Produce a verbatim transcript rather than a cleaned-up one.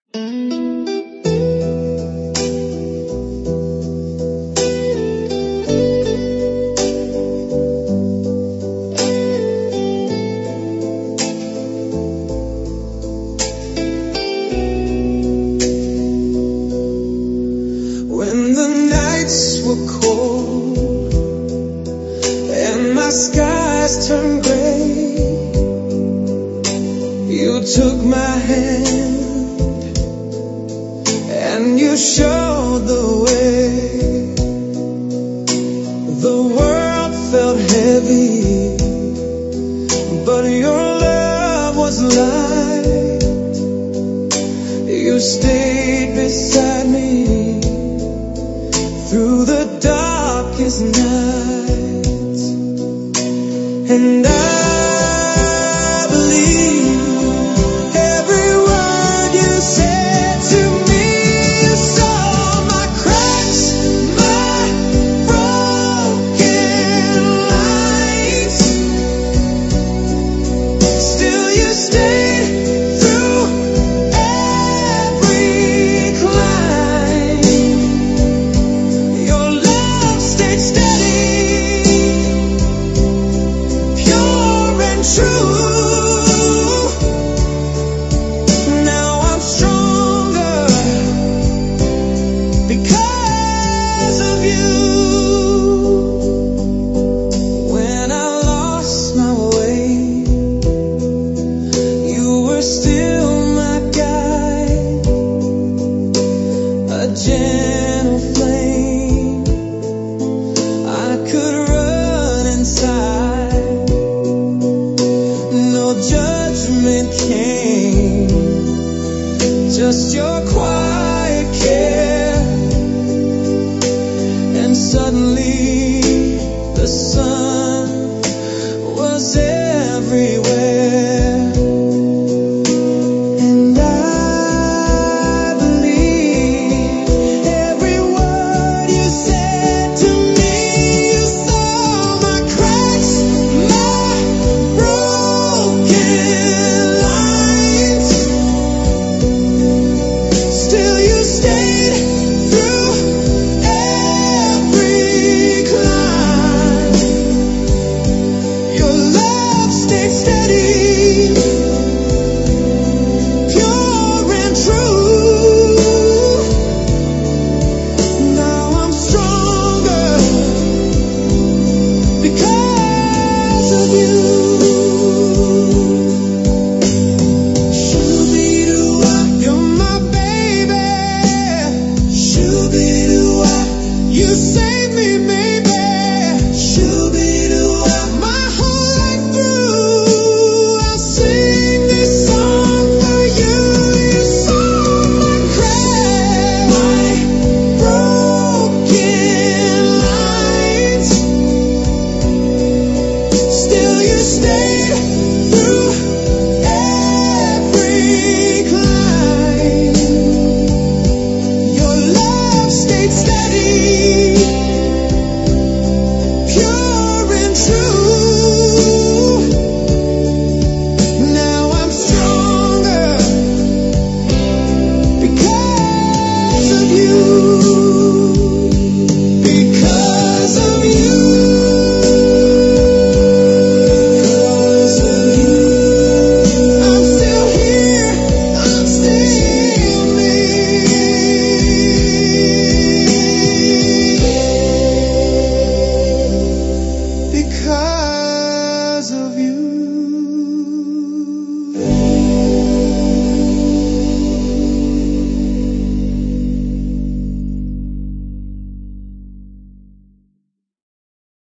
When the nights were cold and my skies turned gray, you took my hand and you showed the way. The world felt heavy, but your love was light. You stayed beside me through the darkest nights, and I believe every word you said to me. You saw my cracks, my broken lines. Still you stayed through every climb. Your love stayed steady, pure and true. Now I'm stronger because of you. When I lost my way, you were still my guide, a gentle flame I could run inside. No judgment came, just your quiet care, and suddenly